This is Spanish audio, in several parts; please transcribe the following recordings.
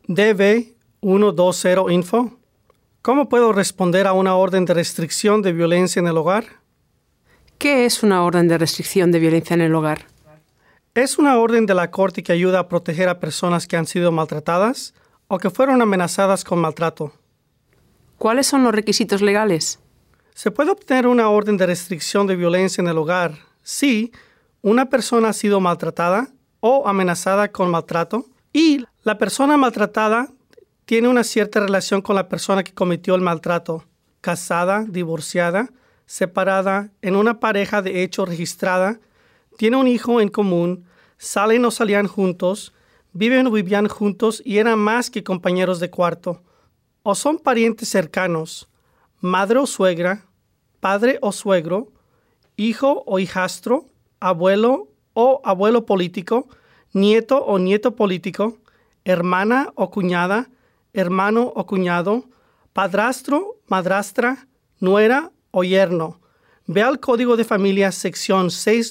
DB120 Info. ¿Cómo puedo responder a una orden de restricción de violencia en el hogar? ¿Qué es una orden de restricción de violencia en el hogar? Es una orden de la Corte que ayuda a proteger a personas que han sido maltratadas o que fueron amenazadas con maltrato. ¿Cuáles son los requisitos legales? Se puede obtener una orden de restricción de violencia en el hogar si una persona ha sido maltratada o amenazada con maltrato y la persona maltratada tiene una cierta relación con la persona que cometió el maltrato, casada, divorciada, separada, en una pareja de hecho registrada, tiene un hijo en común, salen o salían juntos, viven o vivían juntos y eran más que compañeros de cuarto, o son parientes cercanos, madre o suegra, padre o suegro, hijo o hijastro, abuelo o abuelo político, nieto o nieto político, hermana o cuñada, hermano o cuñado, padrastro, madrastra, nuera o yerno. Ve al Código de Familia, sección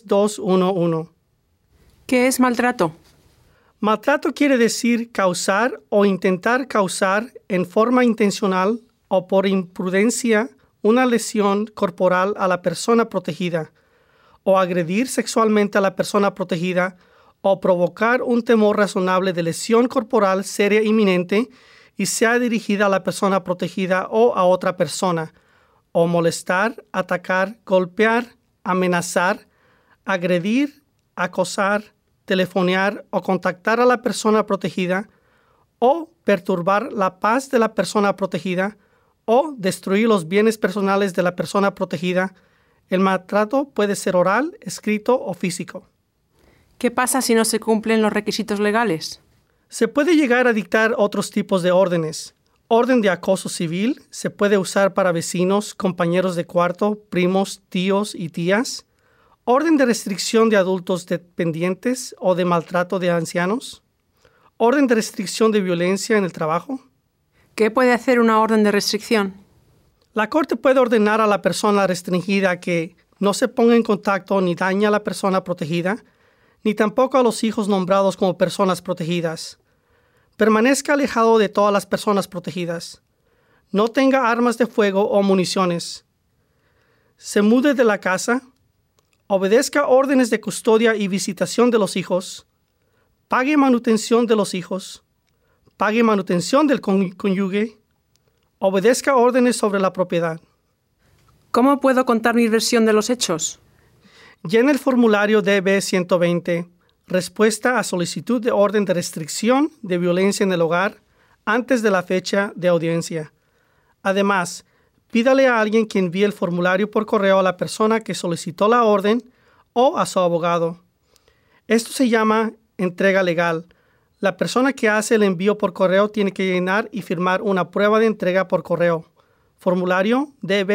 6211. ¿Qué es maltrato? Maltrato quiere decir causar o intentar causar en forma intencional o por imprudencia una lesión corporal a la persona protegida, o agredir sexualmente a la persona protegida, o provocar un temor razonable de lesión corporal seria inminente y sea dirigida a la persona protegida o a otra persona, o molestar, atacar, golpear, amenazar, agredir, acosar, telefonear o contactar a la persona protegida, o perturbar la paz de la persona protegida, o destruir los bienes personales de la persona protegida. El maltrato puede ser oral, escrito o físico. ¿Qué pasa si no se cumplen los requisitos legales? Se puede llegar a dictar otros tipos de órdenes. Orden de acoso civil se puede usar para vecinos, compañeros de cuarto, primos, tíos y tías. Orden de restricción de adultos dependientes o de maltrato de ancianos. Orden de restricción de violencia en el trabajo. ¿Qué puede hacer una orden de restricción? La Corte puede ordenar a la persona restringida que no se ponga en contacto ni dañe a la persona protegida, ni tampoco a los hijos nombrados como personas protegidas. Permanezca alejado de todas las personas protegidas. No tenga armas de fuego o municiones. Se mude de la casa. Obedezca órdenes de custodia y visitación de los hijos. Pague manutención de los hijos. Pague manutención del cónyuge. Obedezca órdenes sobre la propiedad. ¿Cómo puedo contar mi versión de los hechos? Llene el formulario DB-120, respuesta a solicitud de orden de restricción de violencia en el hogar antes de la fecha de audiencia. Además, pídale a alguien que envíe el formulario por correo a la persona que solicitó la orden o a su abogado. Esto se llama entrega legal. La persona que hace el envío por correo tiene que llenar y firmar una prueba de entrega por correo. Formulario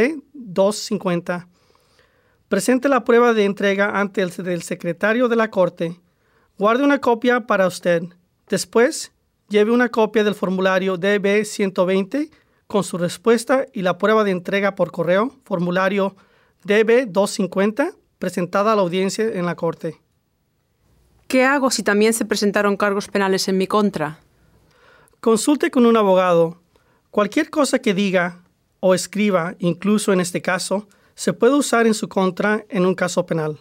DB-250. Presente la prueba de entrega ante el secretario de la Corte. Guarde una copia para usted. Después, lleve una copia del formulario DB-120 con su respuesta y la prueba de entrega por correo, formulario DB-250, presentada a la audiencia en la Corte. ¿Qué hago si también se presentaron cargos penales en mi contra? Consulte con un abogado. Cualquier cosa que diga o escriba, incluso en este caso, se puede usar en su contra en un caso penal.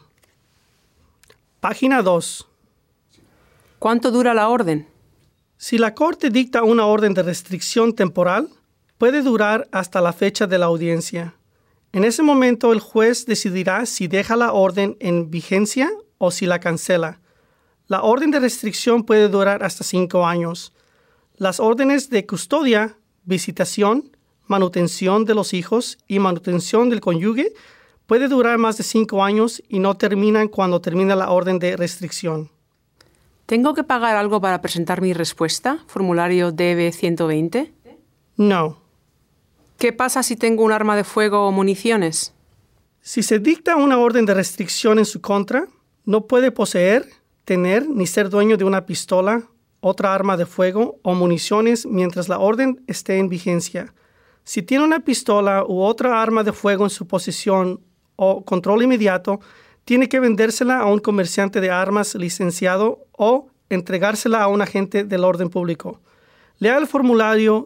Página 2. ¿Cuánto dura la orden? Si la Corte dicta una orden de restricción temporal, puede durar hasta la fecha de la audiencia. En ese momento, el juez decidirá si deja la orden en vigencia o si la cancela. La orden de restricción puede durar hasta 5 años. Las órdenes de custodia, visitación, manutención de los hijos y manutención del cónyuge puede durar más de 5 años y no terminan cuando termina la orden de restricción. ¿Tengo que pagar algo para presentar mi respuesta? ¿Formulario DB-120? No. ¿Qué pasa si tengo un arma de fuego o municiones? Si se dicta una orden de restricción en su contra, no puede poseer, tener ni ser dueño de una pistola, otra arma de fuego o municiones mientras la orden esté en vigencia. Si tiene una pistola u otra arma de fuego en su posesión o control inmediato, tiene que vendérsela a un comerciante de armas licenciado o entregársela a un agente del orden público. Lea el formulario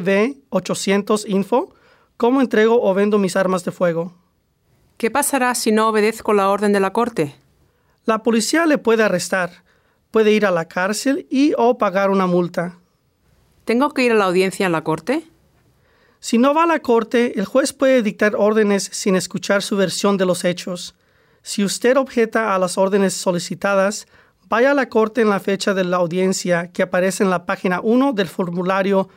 DB800 Info, ¿cómo entrego o vendo mis armas de fuego? ¿Qué pasará si no obedezco la orden de la corte? La policía le puede arrestar, puede ir a la cárcel y o pagar una multa. ¿Tengo que ir a la audiencia en la corte? Si no va a la corte, el juez puede dictar órdenes sin escuchar su versión de los hechos. Si usted objeta a las órdenes solicitadas, vaya a la corte en la fecha de la audiencia que aparece en la página 1 del formulario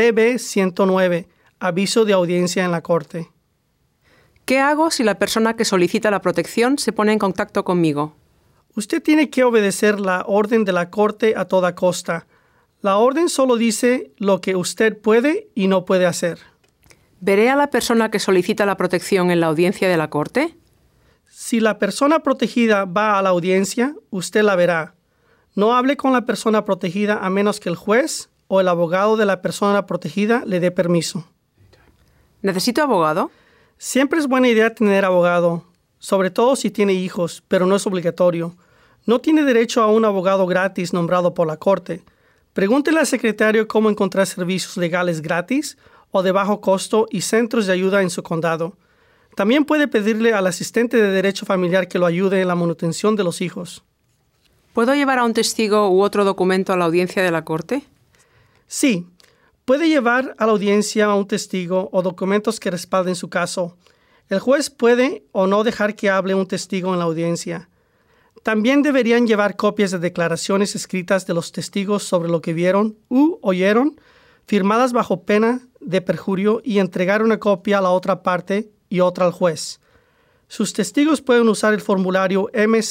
DB109, aviso de audiencia en la corte. ¿Qué hago si la persona que solicita la protección se pone en contacto conmigo? Usted tiene que obedecer la orden de la corte a toda costa. La orden solo dice lo que usted puede y no puede hacer. ¿Veré a la persona que solicita la protección en la audiencia de la corte? Si la persona protegida va a la audiencia, usted la verá. No hable con la persona protegida a menos que el juez o el abogado de la persona protegida le dé permiso. ¿Necesito abogado? Siempre es buena idea tener abogado, sobre todo si tiene hijos, pero no es obligatorio. No tiene derecho a un abogado gratis nombrado por la corte. Pregúntele al secretario cómo encontrar servicios legales gratis o de bajo costo y centros de ayuda en su condado. También puede pedirle al asistente de derecho familiar que lo ayude en la manutención de los hijos. ¿Puedo llevar a un testigo u otro documento a la audiencia de la corte? Sí, puede llevar a la audiencia a un testigo o documentos que respalden su caso. El juez puede o no dejar que hable un testigo en la audiencia. También deberían llevar copias de declaraciones escritas de los testigos sobre lo que vieron u oyeron, firmadas bajo pena de perjurio, y entregar una copia a la otra parte y otra al juez. Sus testigos pueden usar el formulario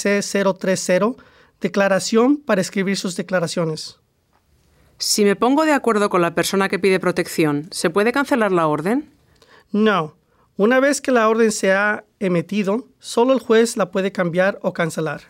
MC030, declaración, para escribir sus declaraciones. Si me pongo de acuerdo con la persona que pide protección, ¿se puede cancelar la orden? No. Una vez que la orden se ha emitido, solo el juez la puede cambiar o cancelar.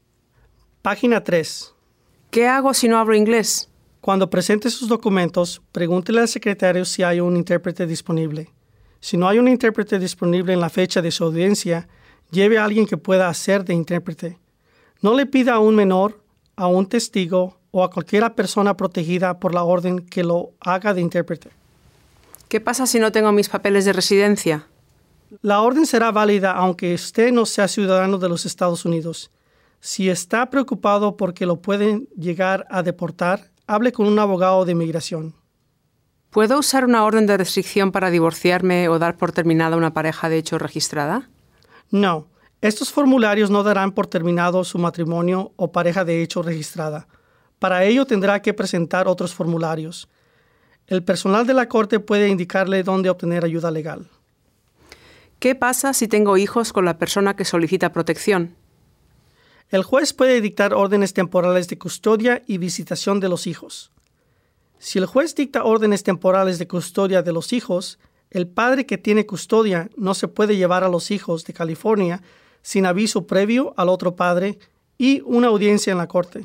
Página 3. ¿Qué hago si no hablo inglés? Cuando presente sus documentos, pregúntele al secretario si hay un intérprete disponible. Si no hay un intérprete disponible en la fecha de su audiencia, lleve a alguien que pueda hacer de intérprete. No le pida a un menor, a un testigo o a cualquier persona protegida por la orden que lo haga de intérprete. ¿Qué pasa si no tengo mis papeles de residencia? La orden será válida aunque usted no sea ciudadano de los Estados Unidos. Si está preocupado porque lo pueden llegar a deportar, hable con un abogado de inmigración. ¿Puedo usar una orden de restricción para divorciarme o dar por terminada una pareja de hecho registrada? No, estos formularios no darán por terminado su matrimonio o pareja de hecho registrada. Para ello tendrá que presentar otros formularios. El personal de la corte puede indicarle dónde obtener ayuda legal. ¿Qué pasa si tengo hijos con la persona que solicita protección? El juez puede dictar órdenes temporales de custodia y visitación de los hijos. Si el juez dicta órdenes temporales de custodia de los hijos, el padre que tiene custodia no se puede llevar a los hijos de California sin aviso previo al otro padre y una audiencia en la corte.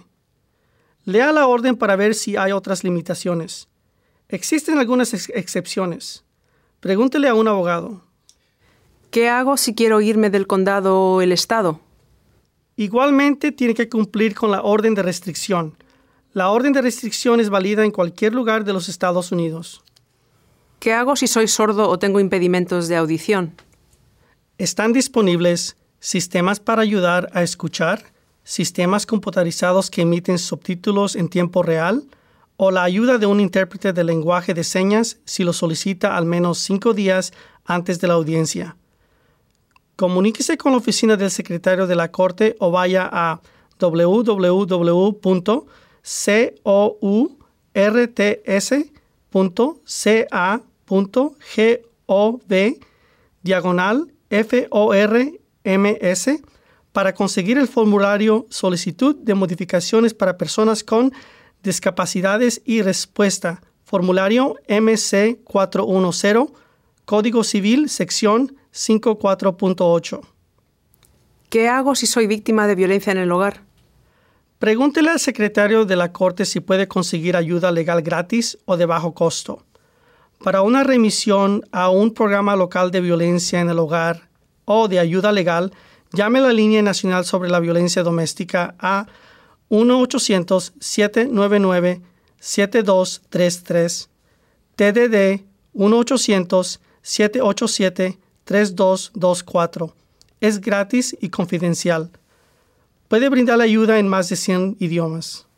Lea la orden para ver si hay otras limitaciones. Existen algunas excepciones. Pregúntele a un abogado. ¿Qué hago si quiero irme del condado o el estado? Igualmente tiene que cumplir con la orden de restricción. La orden de restricción es válida en cualquier lugar de los Estados Unidos. ¿Qué hago si soy sordo o tengo impedimentos de audición? Están disponibles sistemas para ayudar a escuchar, sistemas computarizados que emiten subtítulos en tiempo real, o la ayuda de un intérprete de lenguaje de señas si lo solicita al menos 5 días antes de la audiencia. Comuníquese con la oficina del secretario de la corte o vaya a www.courts.gov/FORMS para conseguir el formulario Solicitud de Modificaciones para Personas con Discapacidades y Respuesta, formulario MC410, Código Civil, sección 54.8. ¿Qué hago si soy víctima de violencia en el hogar? Pregúntele al secretario de la corte si puede conseguir ayuda legal gratis o de bajo costo. Para una remisión a un programa local de violencia en el hogar o de ayuda legal, llame a la Línea Nacional sobre la Violencia Doméstica a 1-800-799-0000 1-800-787-7233, TDD 1-800-787-3224. Es gratis y confidencial. Puede brindar ayuda en más de 100 idiomas.